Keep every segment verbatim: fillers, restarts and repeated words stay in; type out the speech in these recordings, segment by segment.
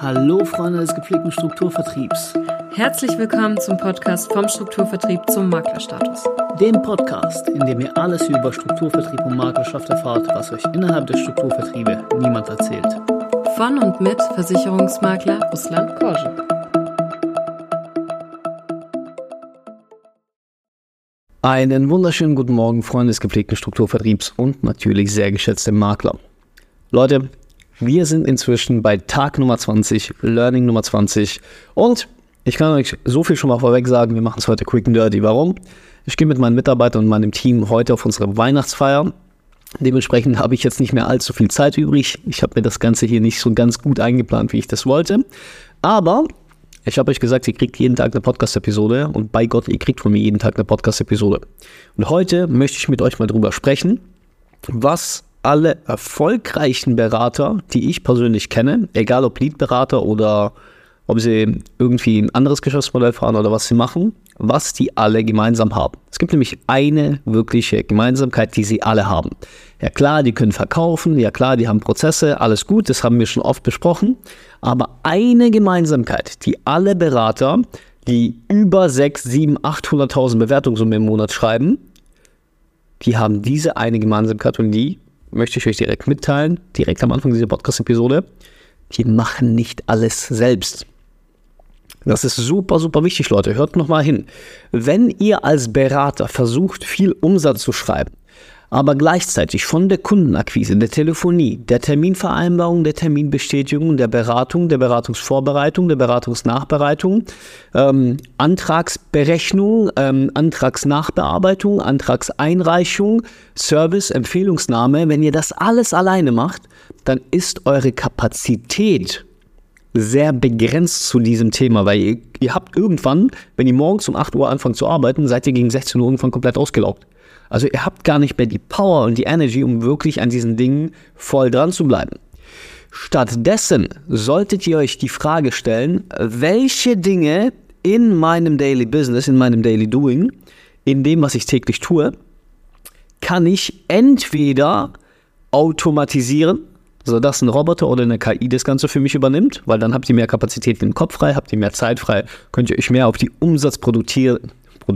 Hallo Freunde des gepflegten Strukturvertriebs. Herzlich willkommen zum Podcast vom Strukturvertrieb zum Maklerstatus. Dem Podcast, in dem ihr alles über Strukturvertrieb und Maklerschaft erfahrt, was euch innerhalb der Strukturvertriebe niemand erzählt. Von und mit Versicherungsmakler Ruslan Korschen. Einen wunderschönen guten Morgen, Freunde des gepflegten Strukturvertriebs und natürlich sehr geschätzte Makler. Leute, wir sind inzwischen bei Tag Nummer zwanzig, Learning Nummer zwanzig und ich kann euch so viel schon mal vorweg sagen, wir machen es heute quick and dirty. Warum? Ich gehe mit meinen Mitarbeitern und meinem Team heute auf unsere Weihnachtsfeier. Dementsprechend habe ich jetzt nicht mehr allzu viel Zeit übrig. Ich habe mir das Ganze hier nicht so ganz gut eingeplant, wie ich das wollte. Aber ich habe euch gesagt, ihr kriegt jeden Tag eine Podcast-Episode und bei Gott, ihr kriegt von mir jeden Tag eine Podcast-Episode. Und heute möchte ich mit euch mal drüber sprechen, was alle erfolgreichen Berater, die ich persönlich kenne, egal ob Lead-Berater oder ob sie irgendwie ein anderes Geschäftsmodell fahren oder was sie machen, was die alle gemeinsam haben. Es gibt nämlich eine wirkliche Gemeinsamkeit, die sie alle haben. Ja klar, die können verkaufen, ja klar, die haben Prozesse, alles gut, das haben wir schon oft besprochen. Aber eine Gemeinsamkeit, die alle Berater, die über sechshunderttausend, siebenhunderttausend, achthunderttausend Bewertungssummen im Monat schreiben, die haben diese eine Gemeinsamkeit und die möchte ich euch direkt mitteilen, direkt am Anfang dieser Podcast-Episode. Die machen nicht alles selbst. Das ist super, super wichtig, Leute. Hört nochmal hin. Wenn ihr als Berater versucht, viel Umsatz zu schreiben, aber gleichzeitig von der Kundenakquise, der Telefonie, der Terminvereinbarung, der Terminbestätigung, der Beratung, der Beratungsvorbereitung, der Beratungsnachbereitung, ähm, Antragsberechnung, ähm, Antragsnachbearbeitung, Antragseinreichung, Service, Empfehlungsnahme, wenn ihr das alles alleine macht, dann ist eure Kapazität sehr begrenzt zu diesem Thema, weil ihr, ihr habt irgendwann, wenn ihr morgens um acht Uhr anfangt zu arbeiten, seid ihr gegen sechzehn Uhr irgendwann komplett ausgelaugt. Also ihr habt gar nicht mehr die Power und die Energy, um wirklich an diesen Dingen voll dran zu bleiben. Stattdessen solltet ihr euch die Frage stellen, welche Dinge in meinem Daily Business, in meinem Daily Doing, in dem, was ich täglich tue, kann ich entweder automatisieren, sodass ein Roboter oder eine K I das Ganze für mich übernimmt, weil dann habt ihr mehr Kapazität im Kopf frei, habt ihr mehr Zeit frei, könnt ihr euch mehr auf die umsatzproduzierenden,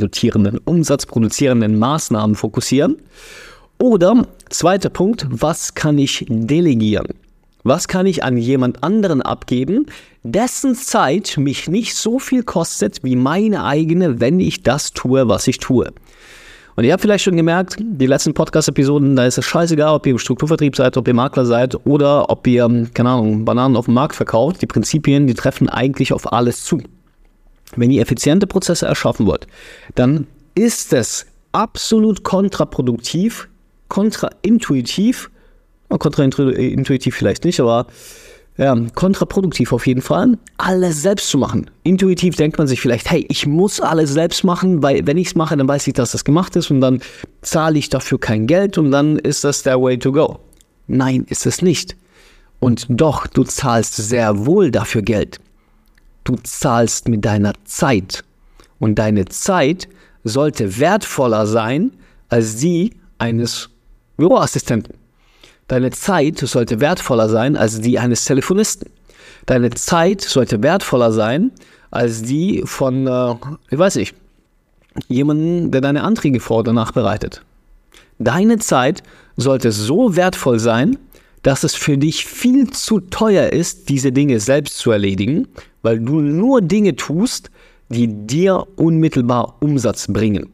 umsatzproduzierenden Maßnahmen fokussieren. Oder, zweiter Punkt, was kann ich delegieren? Was kann ich an jemand anderen abgeben, dessen Zeit mich nicht so viel kostet wie meine eigene, wenn ich das tue, was ich tue? Und ihr habt vielleicht schon gemerkt, die letzten Podcast-Episoden, da ist es scheißegal, ob ihr im Strukturvertrieb seid, ob ihr Makler seid oder ob ihr, keine Ahnung, Bananen auf dem Markt verkauft. Die Prinzipien, die treffen eigentlich auf alles zu. Wenn ihr effiziente Prozesse erschaffen wollt, dann ist es absolut kontraproduktiv, kontraintuitiv, kontraintuitiv vielleicht nicht, aber ja, kontraproduktiv auf jeden Fall, alles selbst zu machen. Intuitiv denkt man sich vielleicht, hey, ich muss alles selbst machen, weil wenn ich es mache, dann weiß ich, dass das gemacht ist und dann zahle ich dafür kein Geld und dann ist das der way to go. Nein, ist es nicht. Und doch, du zahlst sehr wohl dafür Geld. Du zahlst mit deiner Zeit. Und deine Zeit sollte wertvoller sein als die eines Büroassistenten. Deine Zeit sollte wertvoller sein als die eines Telefonisten. Deine Zeit sollte wertvoller sein als die von, äh, ich weiß nicht, jemandem, der deine Anträge vor- oder nachbereitet. Deine Zeit sollte so wertvoll sein, dass es für dich viel zu teuer ist, diese Dinge selbst zu erledigen, weil du nur Dinge tust, die dir unmittelbar Umsatz bringen.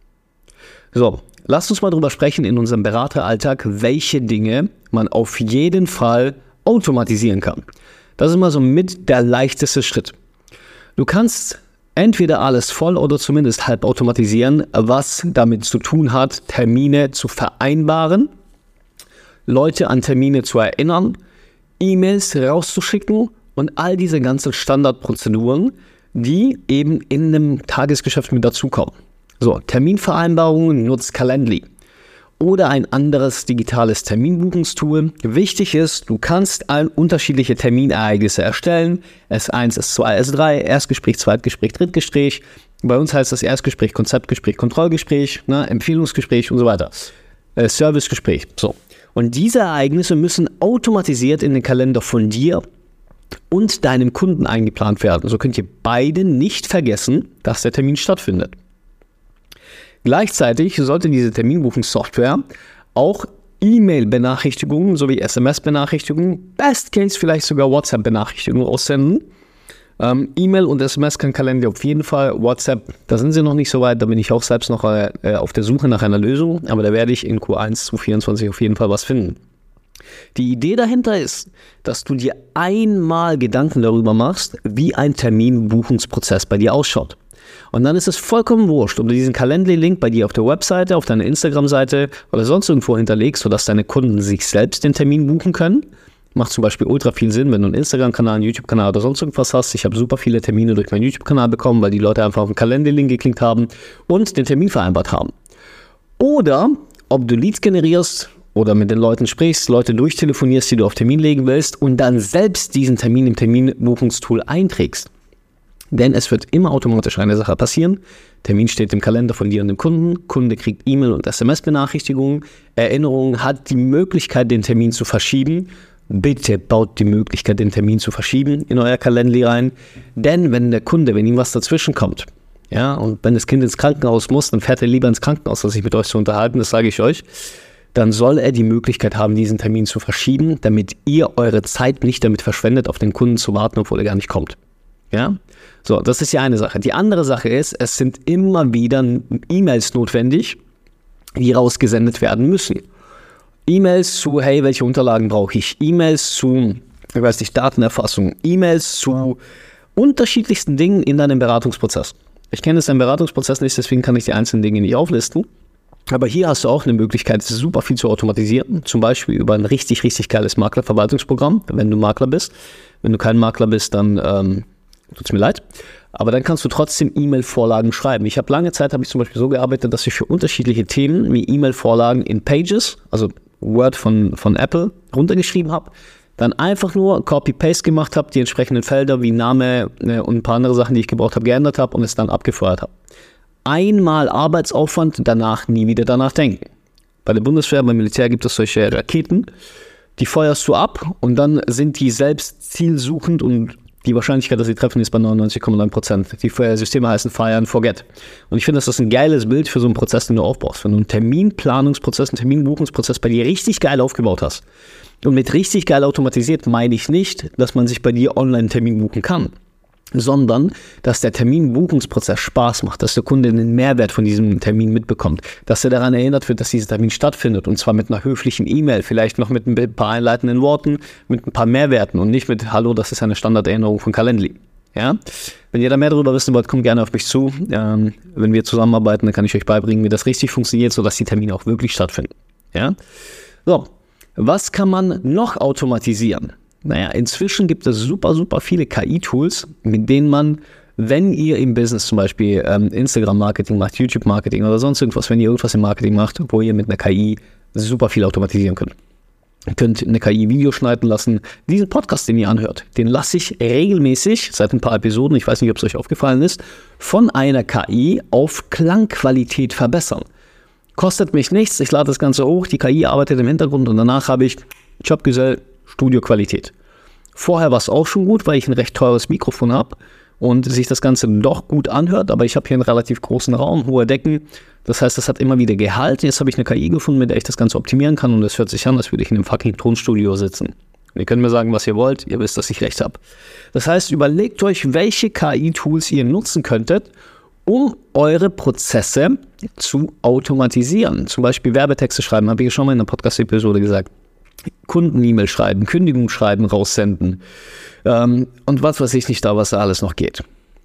So, lasst uns mal drüber sprechen in unserem Berateralltag, welche Dinge man auf jeden Fall automatisieren kann. Das ist immer so mit der leichteste Schritt. Du kannst entweder alles voll oder zumindest halb automatisieren, was damit zu tun hat, Termine zu vereinbaren, Leute an Termine zu erinnern, E-Mails rauszuschicken und all diese ganzen Standardprozeduren, die eben in einem Tagesgeschäft mit dazukommen. So, Terminvereinbarungen nutzt Calendly oder ein anderes digitales Terminbuchungstool. Wichtig ist, du kannst ein unterschiedliche Terminereignisse erstellen. S eins, S zwei, S drei, Erstgespräch, Zweitgespräch, Drittgespräch. Bei uns heißt das Erstgespräch, Konzeptgespräch, Kontrollgespräch, ne, Empfehlungsgespräch und so weiter. Äh, Servicegespräch. So. Und diese Ereignisse müssen automatisiert in den Kalender von dir und deinem Kunden eingeplant werden. So könnt ihr beide nicht vergessen, dass der Termin stattfindet. Gleichzeitig sollte diese Terminbuchungssoftware auch E-Mail-Benachrichtigungen sowie S M S-Benachrichtigungen, Best Case vielleicht sogar WhatsApp-Benachrichtigungen aussenden. Ähm, E-Mail und S M S kann Kalender auf jeden Fall. WhatsApp, da sind sie noch nicht so weit, da bin ich auch selbst noch äh, auf der Suche nach einer Lösung, aber da werde ich in Q eins zwanzig vierundzwanzig auf jeden Fall was finden. Die Idee dahinter ist, dass du dir einmal Gedanken darüber machst, wie ein Terminbuchungsprozess bei dir ausschaut. Und dann ist es vollkommen wurscht, ob du diesen Calendly-Link bei dir auf der Webseite, auf deiner Instagram-Seite oder sonst irgendwo hinterlegst, sodass deine Kunden sich selbst den Termin buchen können. Macht zum Beispiel ultra viel Sinn, wenn du einen Instagram-Kanal, einen YouTube-Kanal oder sonst irgendwas hast. Ich habe super viele Termine durch meinen YouTube-Kanal bekommen, weil die Leute einfach auf den Calendly-Link geklickt haben und den Termin vereinbart haben. Oder ob du Leads generierst oder mit den Leuten sprichst, Leute durchtelefonierst, die du auf Termin legen willst und dann selbst diesen Termin im Terminbuchungstool einträgst. Denn es wird immer automatisch eine Sache passieren. Termin steht im Kalender von dir und dem Kunden. Kunde kriegt E-Mail und S M S-Benachrichtigungen. Erinnerung hat die Möglichkeit, den Termin zu verschieben. Bitte baut die Möglichkeit, den Termin zu verschieben in euer Calendly rein. Denn wenn der Kunde, wenn ihm was dazwischen kommt, ja, und wenn das Kind ins Krankenhaus muss, dann fährt er lieber ins Krankenhaus, als sich mit euch zu unterhalten, das sage ich euch. Dann soll er die Möglichkeit haben, diesen Termin zu verschieben, damit ihr eure Zeit nicht damit verschwendet, auf den Kunden zu warten, obwohl er gar nicht kommt. Ja, so, das ist die eine Sache. Die andere Sache ist, es sind immer wieder E-Mails notwendig, die rausgesendet werden müssen. E-Mails zu, hey, welche Unterlagen brauche ich? E-Mails zu, ich weiß nicht, Datenerfassung. E-Mails zu unterschiedlichsten Dingen in deinem Beratungsprozess. Ich kenne jetzt deinen Beratungsprozess nicht, deswegen kann ich die einzelnen Dinge nicht auflisten. Aber hier hast du auch eine Möglichkeit, super viel zu automatisieren. Zum Beispiel über ein richtig, richtig geiles Maklerverwaltungsprogramm, wenn du Makler bist. Wenn du kein Makler bist, dann ähm, tut's mir leid. Aber dann kannst du trotzdem E-Mail-Vorlagen schreiben. Ich habe lange Zeit, habe ich zum Beispiel so gearbeitet, dass ich für unterschiedliche Themen wie E-Mail-Vorlagen in Pages, also Word von, von Apple, runtergeschrieben habe. Dann einfach nur Copy-Paste gemacht habe, die entsprechenden Felder wie Name äh, und ein paar andere Sachen, die ich gebraucht habe, geändert habe und es dann abgefeuert habe. Einmal Arbeitsaufwand, danach nie wieder danach denken. Bei der Bundeswehr, beim Militär gibt es solche Raketen, die feuerst du ab und dann sind die selbst zielsuchend und die Wahrscheinlichkeit, dass sie treffen, ist bei neunundneunzig Komma neun Prozent. Die Systeme heißen Fire and Forget. Und ich finde, das ist ein geiles Bild für so einen Prozess, den du aufbaust. Wenn du einen Terminplanungsprozess, einen Terminbuchungsprozess bei dir richtig geil aufgebaut hast. Und mit richtig geil automatisiert meine ich nicht, dass man sich bei dir online einen Termin buchen kann, sondern dass der Terminbuchungsprozess Spaß macht, dass der Kunde den Mehrwert von diesem Termin mitbekommt, dass er daran erinnert wird, dass dieser Termin stattfindet und zwar mit einer höflichen E-Mail, vielleicht noch mit ein paar einleitenden Worten, mit ein paar Mehrwerten und nicht mit Hallo, das ist eine Standarderinnerung von Calendly. Ja? Wenn ihr da mehr darüber wissen wollt, kommt gerne auf mich zu. Ähm, wenn wir zusammenarbeiten, dann kann ich euch beibringen, wie das richtig funktioniert, sodass die Termine auch wirklich stattfinden. Ja? So, was kann man noch automatisieren? Naja, inzwischen gibt es super, super viele K I-Tools, mit denen man, wenn ihr im Business zum Beispiel ähm, Instagram-Marketing macht, YouTube-Marketing oder sonst irgendwas, wenn ihr irgendwas im Marketing macht, wo ihr mit einer K I super viel automatisieren könnt. Ihr könnt eine K I Video schneiden lassen. Diesen Podcast, den ihr anhört, den lasse ich regelmäßig, seit ein paar Episoden, ich weiß nicht, ob es euch aufgefallen ist, von einer K I auf Klangqualität verbessern. Kostet mich nichts, ich lade das Ganze hoch, die K I arbeitet im Hintergrund und danach habe ich Jobgesell, Studioqualität. Vorher war es auch schon gut, weil ich ein recht teures Mikrofon habe und sich das Ganze doch gut anhört, aber ich habe hier einen relativ großen Raum, hohe Decken, das heißt, das hat immer wieder Gehalt. Jetzt habe ich eine K I gefunden, mit der ich das Ganze optimieren kann und es hört sich an, als würde ich in einem fucking Tonstudio sitzen. Und ihr könnt mir sagen, was ihr wollt, ihr wisst, dass ich recht habe. Das heißt, überlegt euch, welche K I-Tools ihr nutzen könntet, um eure Prozesse zu automatisieren. Zum Beispiel Werbetexte schreiben, habe ich schon mal in einer Podcast-Episode gesagt. Kunden-E-Mail schreiben, Kündigung schreiben, raussenden ähm, und was weiß ich nicht da, was da alles noch geht.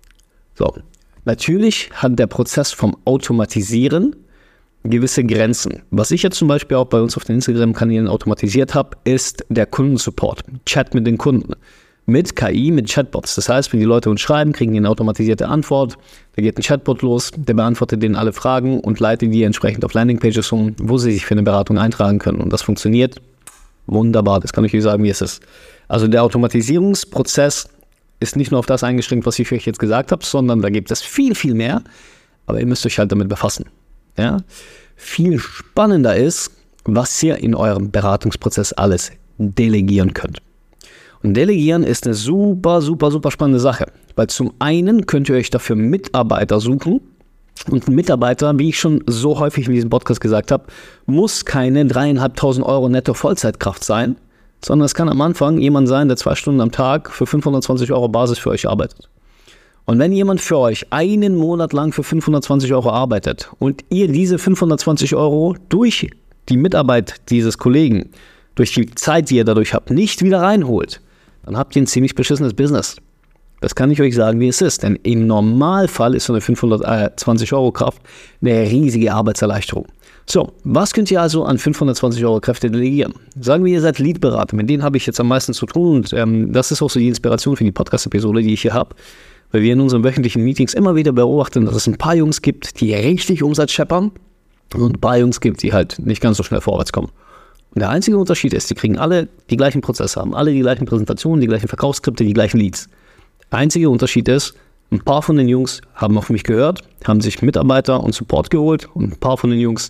So, natürlich hat der Prozess vom Automatisieren gewisse Grenzen. Was ich jetzt zum Beispiel auch bei uns auf den Instagram-Kanälen automatisiert habe, ist der Kundensupport, Chat mit den Kunden. Mit K I, mit Chatbots. Das heißt, wenn die Leute uns schreiben, kriegen die eine automatisierte Antwort, da geht ein Chatbot los, der beantwortet denen alle Fragen und leitet die entsprechend auf Landingpages um, wo sie sich für eine Beratung eintragen können. Und das funktioniert wunderbar, das kann ich euch sagen, wie es ist. Also der Automatisierungsprozess ist nicht nur auf das eingeschränkt, was ich euch jetzt gesagt habe, sondern da gibt es viel, viel mehr, aber ihr müsst euch halt damit befassen. Ja? Viel spannender ist, was ihr in eurem Beratungsprozess alles delegieren könnt. Und Delegieren ist eine super, super, super spannende Sache, weil zum einen könnt ihr euch dafür Mitarbeiter suchen und ein Mitarbeiter, wie ich schon so häufig in diesem Podcast gesagt habe, muss keine dreieinhalbtausend Euro netto Vollzeitkraft sein, sondern es kann am Anfang jemand sein, der zwei Stunden am Tag für fünfhundertzwanzig Euro Basis für euch arbeitet. Und wenn jemand für euch einen Monat lang für fünfhundertzwanzig Euro arbeitet und ihr diese fünfhundertzwanzig Euro durch die Mitarbeit dieses Kollegen, durch die Zeit, die ihr dadurch habt, nicht wieder reinholt, dann habt ihr ein ziemlich beschissenes Business. Das kann ich euch sagen, wie es ist. Denn im Normalfall ist so eine fünfhundertzwanzig Euro Kraft eine riesige Arbeitserleichterung. So, was könnt ihr also an fünfhundertzwanzig Euro Kräfte delegieren? Sagen wir, ihr seid Leadberater, mit denen habe ich jetzt am meisten zu tun und ähm, das ist auch so die Inspiration für die Podcast-Episode, die ich hier habe. Weil wir in unseren wöchentlichen Meetings immer wieder beobachten, dass es ein paar Jungs gibt, die richtig Umsatz scheppern und ein paar Jungs gibt, die halt nicht ganz so schnell vorwärts kommen. Und der einzige Unterschied ist, die kriegen alle die gleichen Prozesse, haben alle die gleichen Präsentationen, die gleichen Verkaufsskripte, die gleichen Leads. Der einzige Unterschied ist, ein paar von den Jungs haben auf mich gehört, haben sich Mitarbeiter und Support geholt und ein paar von den Jungs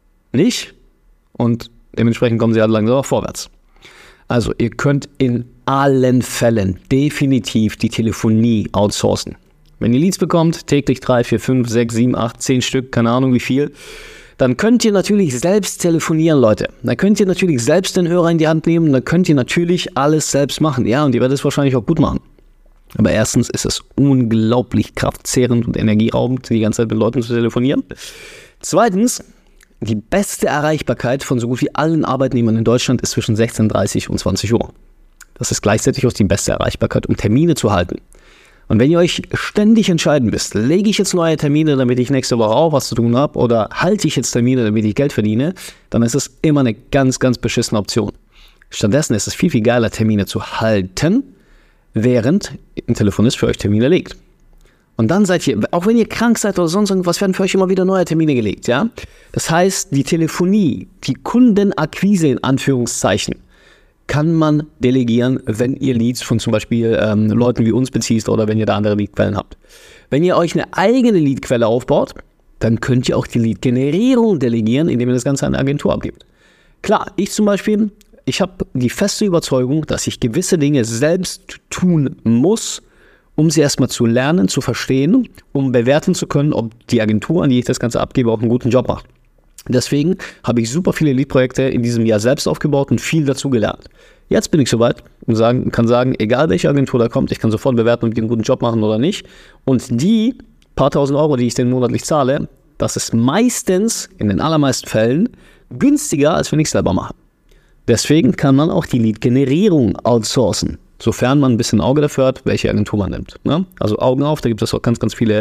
nicht und dementsprechend kommen sie halt langsam vorwärts. Also ihr könnt in allen Fällen definitiv die Telefonie outsourcen. Wenn ihr Leads bekommt, täglich drei, vier, fünf, sechs, sieben, acht, zehn Stück, keine Ahnung wie viel, dann könnt ihr natürlich selbst telefonieren, Leute. Dann könnt ihr natürlich selbst den Hörer in die Hand nehmen, dann könnt ihr natürlich alles selbst machen. Ja, und ihr werdet es wahrscheinlich auch gut machen. Aber erstens ist es unglaublich kraftzehrend und energieraubend, die ganze Zeit mit Leuten zu telefonieren. Zweitens, die beste Erreichbarkeit von so gut wie allen Arbeitnehmern in Deutschland ist zwischen sechzehn Uhr dreißig und zwanzig Uhr. Das ist gleichzeitig auch die beste Erreichbarkeit, um Termine zu halten. Und wenn ihr euch ständig entscheiden müsst, lege ich jetzt neue Termine, damit ich nächste Woche auch was zu tun habe, oder halte ich jetzt Termine, damit ich Geld verdiene, dann ist es immer eine ganz, ganz beschissene Option. Stattdessen ist es viel, viel geiler, Termine zu halten, während ein Telefonist für euch Termine legt. Und dann seid ihr, auch wenn ihr krank seid oder sonst irgendwas, werden für euch immer wieder neue Termine gelegt, ja? Das heißt, die Telefonie, die Kundenakquise in Anführungszeichen, kann man delegieren, wenn ihr Leads von zum Beispiel ähm, Leuten wie uns bezieht oder wenn ihr da andere Leadquellen habt. Wenn ihr euch eine eigene Leadquelle aufbaut, dann könnt ihr auch die Lead-Generierung delegieren, indem ihr das Ganze an eine Agentur abgibt. Klar, ich zum Beispiel, ich habe die feste Überzeugung, dass ich gewisse Dinge selbst tun muss, um sie erstmal zu lernen, zu verstehen, um bewerten zu können, ob die Agentur, an die ich das Ganze abgebe, auch einen guten Job macht. Deswegen habe ich super viele Lead-Projekte in diesem Jahr selbst aufgebaut und viel dazu gelernt. Jetzt bin ich soweit und sagen, kann sagen, egal welche Agentur da kommt, ich kann sofort bewerten, ob die einen guten Job machen oder nicht. Und die paar tausend Euro, die ich denen monatlich zahle, das ist meistens, in den allermeisten Fällen, günstiger, als wenn ich es selber mache. Deswegen kann man auch die Lead-Generierung outsourcen, sofern man ein bisschen Auge dafür hat, welche Agentur man nimmt. Ne? Also Augen auf, da gibt es auch ganz, ganz viele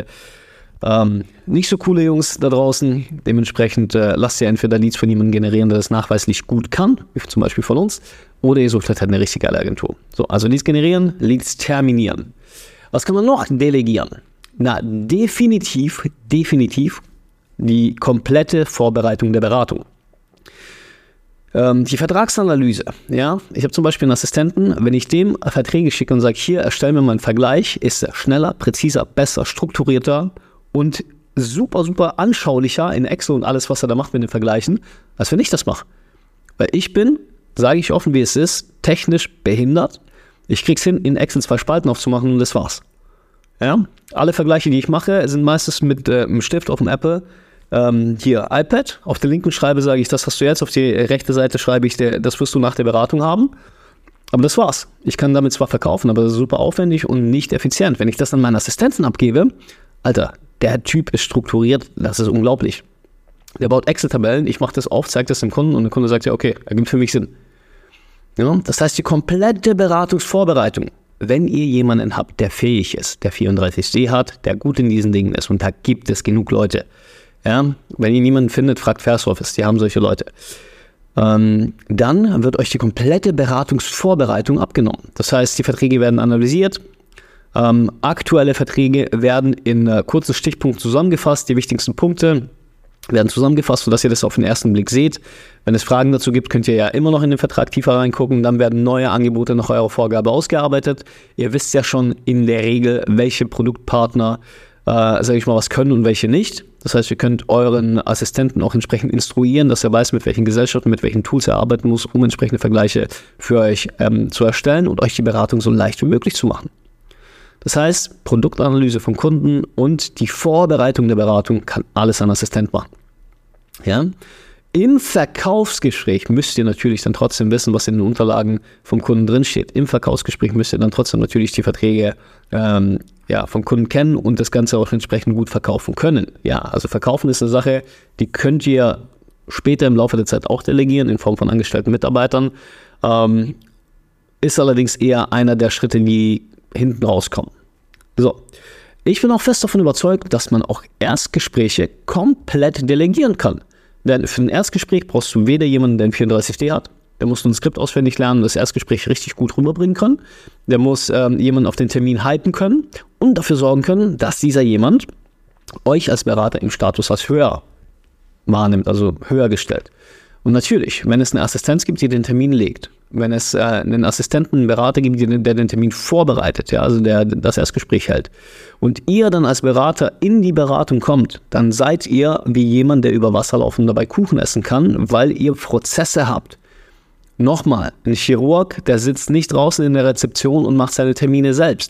Ähm, nicht so coole Jungs da draußen. Dementsprechend äh, lasst ihr entweder Leads von jemandem generieren, der das nachweislich gut kann, wie zum Beispiel von uns, oder ihr sucht halt eine richtig geile Agentur. So, also Leads generieren, Leads terminieren. Was kann man noch delegieren? Na, definitiv, definitiv die komplette Vorbereitung der Beratung. Ähm, die Vertragsanalyse, ja. Ich habe zum Beispiel einen Assistenten, wenn ich dem Verträge schicke und sage, hier, erstell mir mal einen Vergleich, ist er schneller, präziser, besser, strukturierter und super, super anschaulicher in Excel und alles, was er da macht mit den Vergleichen, als wenn ich das mache. Weil ich bin, sage ich offen, wie es ist, technisch behindert. Ich krieg's hin, in Excel zwei Spalten aufzumachen und das war's. Ja? Alle Vergleiche, die ich mache, sind meistens mit äh, einem Stift auf dem Apple. Ähm, hier, iPad. Auf der linken Schreibe sage ich, das hast du jetzt. Auf die rechte Seite schreibe ich, der, das wirst du nach der Beratung haben. Aber das war's. Ich kann damit zwar verkaufen, aber das ist super aufwendig und nicht effizient. Wenn ich das an meinen Assistenten abgebe, Alter, der Typ ist strukturiert, das ist unglaublich. Der baut Excel-Tabellen, ich mache das auf, zeige das dem Kunden und der Kunde sagt ja, okay, ergibt für mich Sinn. Ja, das heißt, die komplette Beratungsvorbereitung, wenn ihr jemanden habt, der fähig ist, der vierunddreißig C hat, der gut in diesen Dingen ist und da gibt es genug Leute. Ja, wenn ihr niemanden findet, fragt Fairsurface, die haben solche Leute. Ähm, dann wird euch die komplette Beratungsvorbereitung abgenommen. Das heißt, die Verträge werden analysiert, Ähm, aktuelle Verträge werden in äh, kurzen Stichpunkten zusammengefasst. Die wichtigsten Punkte werden zusammengefasst, sodass ihr das auf den ersten Blick seht. Wenn es Fragen dazu gibt, könnt ihr ja immer noch in den Vertrag tiefer reingucken. Dann werden neue Angebote nach eurer Vorgabe ausgearbeitet. Ihr wisst ja schon in der Regel, welche Produktpartner äh, sage ich mal, was können und welche nicht. Das heißt, ihr könnt euren Assistenten auch entsprechend instruieren, dass er weiß, mit welchen Gesellschaften, mit welchen Tools er arbeiten muss, um entsprechende Vergleiche für euch ähm, zu erstellen und euch die Beratung so leicht wie möglich zu machen. Das heißt, Produktanalyse vom Kunden und die Vorbereitung der Beratung kann alles ein Assistent machen. Ja? Im Verkaufsgespräch müsst ihr natürlich dann trotzdem wissen, was in den Unterlagen vom Kunden drinsteht. Im Verkaufsgespräch müsst ihr dann trotzdem natürlich die Verträge ähm, ja, vom Kunden kennen und das Ganze auch entsprechend gut verkaufen können. Ja, also verkaufen ist eine Sache, die könnt ihr später im Laufe der Zeit auch delegieren in Form von angestellten Mitarbeitern. Ähm, ist allerdings eher einer der Schritte, die hinten rauskommen. So, ich bin auch fest davon überzeugt, dass man auch Erstgespräche komplett delegieren kann. Denn für ein Erstgespräch brauchst du weder jemanden, der ein vierunddreißig D hat, der muss ein Skript auswendig lernen und das Erstgespräch richtig gut rüberbringen können, der muss ähm, jemanden auf den Termin hypen können und dafür sorgen können, dass dieser jemand euch als Berater im Status als höher wahrnimmt, also höher gestellt. Und natürlich, wenn es eine Assistenz gibt, die den Termin legt, wenn es äh, einen Assistenten, einen Berater gibt, der den Termin vorbereitet, ja, also der das Erstgespräch hält, und ihr dann als Berater in die Beratung kommt, dann seid ihr wie jemand, der über Wasser laufen und dabei Kuchen essen kann, weil ihr Prozesse habt. Nochmal, ein Chirurg, der sitzt nicht draußen in der Rezeption und macht seine Termine selbst.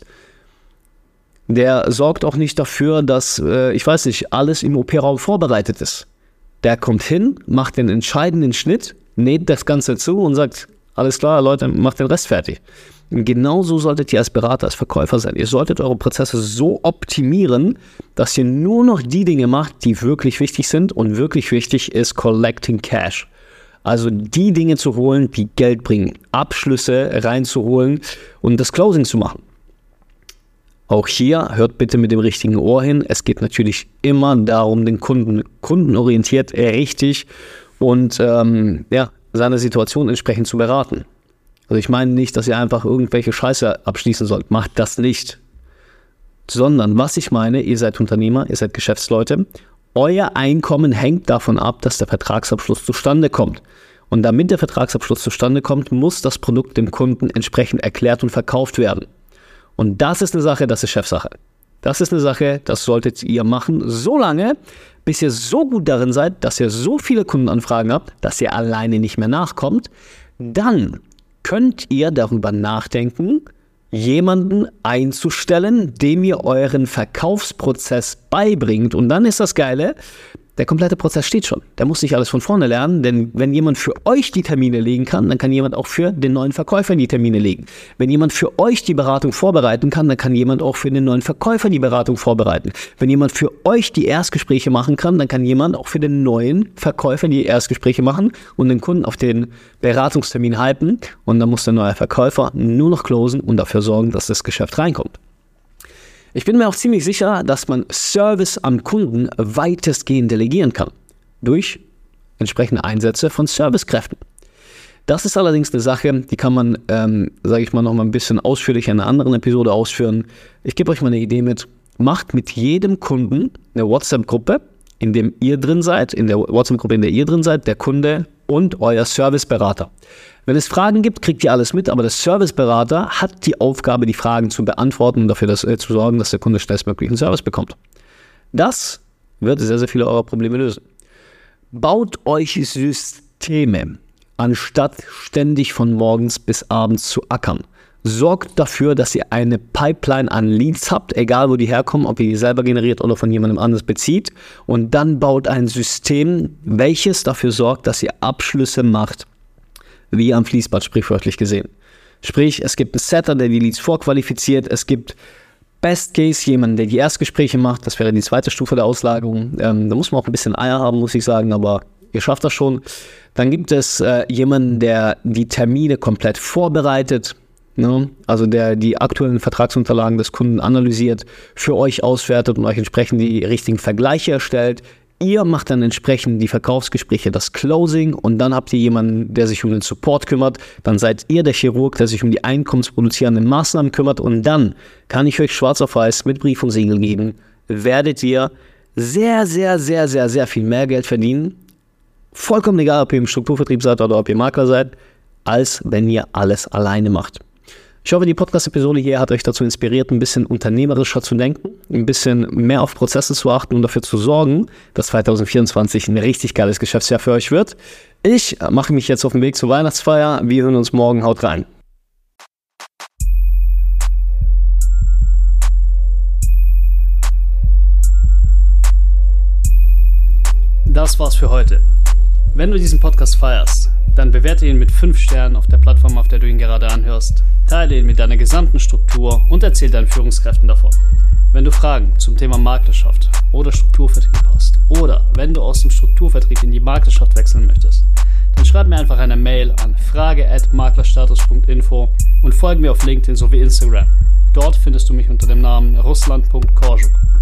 Der sorgt auch nicht dafür, dass, äh, ich weiß nicht, alles im O P-Raum vorbereitet ist. Der kommt hin, macht den entscheidenden Schnitt, näht das Ganze zu und sagt, alles klar, Leute, macht den Rest fertig. Und genauso solltet ihr als Berater, als Verkäufer sein. Ihr solltet eure Prozesse so optimieren, dass ihr nur noch die Dinge macht, die wirklich wichtig sind. Und wirklich wichtig ist Collecting Cash. Also die Dinge zu holen, die Geld bringen. Abschlüsse reinzuholen und das Closing zu machen. Auch hier hört bitte mit dem richtigen Ohr hin. Es geht natürlich immer darum, den Kunden kundenorientiert richtig und ähm, ja, seine Situation entsprechend zu beraten. Also ich meine nicht, dass ihr einfach irgendwelche Scheiße abschließen sollt. Macht das nicht. Sondern was ich meine, ihr seid Unternehmer, ihr seid Geschäftsleute. Euer Einkommen hängt davon ab, dass der Vertragsabschluss zustande kommt. Und damit der Vertragsabschluss zustande kommt, muss das Produkt dem Kunden entsprechend erklärt und verkauft werden. Und das ist eine Sache, das ist Chefsache. Das ist eine Sache, das solltet ihr machen, so lange, bis ihr so gut darin seid, dass ihr so viele Kundenanfragen habt, dass ihr alleine nicht mehr nachkommt. Dann könnt ihr darüber nachdenken, jemanden einzustellen, dem ihr euren Verkaufsprozess beibringt. Und dann ist das Geile, der komplette Prozess steht schon. Der muss nicht alles von vorne lernen, denn wenn jemand für euch die Termine legen kann, dann kann jemand auch für den neuen Verkäufer die Termine legen. Wenn jemand für euch die Beratung vorbereiten kann, dann kann jemand auch für den neuen Verkäufer die Beratung vorbereiten. Wenn jemand für euch die Erstgespräche machen kann, dann kann jemand auch für den neuen Verkäufer die Erstgespräche machen und den Kunden auf den Beratungstermin hypen. Und dann muss der neue Verkäufer nur noch closen und dafür sorgen, dass das Geschäft reinkommt. Ich bin mir auch ziemlich sicher, dass man Service am Kunden weitestgehend delegieren kann. Durch entsprechende Einsätze von Servicekräften. Das ist allerdings eine Sache, die kann man, ähm, sage ich mal, noch mal ein bisschen ausführlicher in einer anderen Episode ausführen. Ich gebe euch mal eine Idee mit. Macht mit jedem Kunden eine WhatsApp-Gruppe, in der ihr drin seid, in der WhatsApp-Gruppe, in der ihr drin seid, der Kunde und euer Serviceberater. Wenn es Fragen gibt, kriegt ihr alles mit, aber der Serviceberater hat die Aufgabe, die Fragen zu beantworten und dafür das, äh, zu sorgen, dass der Kunde schnellstmöglich einen Service bekommt. Das wird sehr, sehr viele eurer Probleme lösen. Baut euch Systeme, anstatt ständig von morgens bis abends zu ackern. Sorgt dafür, dass ihr eine Pipeline an Leads habt, egal wo die herkommen, ob ihr die selber generiert oder von jemandem anderes bezieht. Und dann baut ein System, welches dafür sorgt, dass ihr Abschlüsse macht, wie am Fließband sprichwörtlich gesehen. Sprich, es gibt einen Setter, der die Leads vorqualifiziert. Es gibt Best Case jemanden, der die Erstgespräche macht. Das wäre die zweite Stufe der Auslagerung. Ähm, da muss man auch ein bisschen Eier haben, muss ich sagen, aber ihr schafft das schon. Dann gibt es äh, jemanden, der die Termine komplett vorbereitet. Ne? Also der die aktuellen Vertragsunterlagen des Kunden analysiert, für euch auswertet und euch entsprechend die richtigen Vergleiche erstellt. Ihr macht dann entsprechend die Verkaufsgespräche, das Closing und dann habt ihr jemanden, der sich um den Support kümmert. Dann seid ihr der Chirurg, der sich um die einkommensproduzierenden Maßnahmen kümmert und dann kann ich euch schwarz auf weiß mit Brief und Siegel geben, werdet ihr sehr, sehr, sehr, sehr, sehr viel mehr Geld verdienen. Vollkommen egal, ob ihr im Strukturvertrieb seid oder ob ihr Makler seid, als wenn ihr alles alleine macht. Ich hoffe, die Podcast-Episode hier hat euch dazu inspiriert, ein bisschen unternehmerischer zu denken, ein bisschen mehr auf Prozesse zu achten und dafür zu sorgen, dass zwanzig vierundzwanzig ein richtig geiles Geschäftsjahr für euch wird. Ich mache mich jetzt auf den Weg zur Weihnachtsfeier. Wir hören uns morgen. Haut rein. Das war's für heute. Wenn du diesen Podcast feierst, dann bewerte ihn mit fünf Sternen auf der Plattform, auf der du ihn gerade anhörst. Teile ihn mit deiner gesamten Struktur und erzähl deinen Führungskräften davon. Wenn du Fragen zum Thema Maklerschaft oder Strukturvertrieb hast oder wenn du aus dem Strukturvertrieb in die Maklerschaft wechseln möchtest, dann schreib mir einfach eine Mail an frage at maklerstatus punkt info und folge mir auf LinkedIn sowie Instagram. Dort findest du mich unter dem Namen russland punkt korczuk.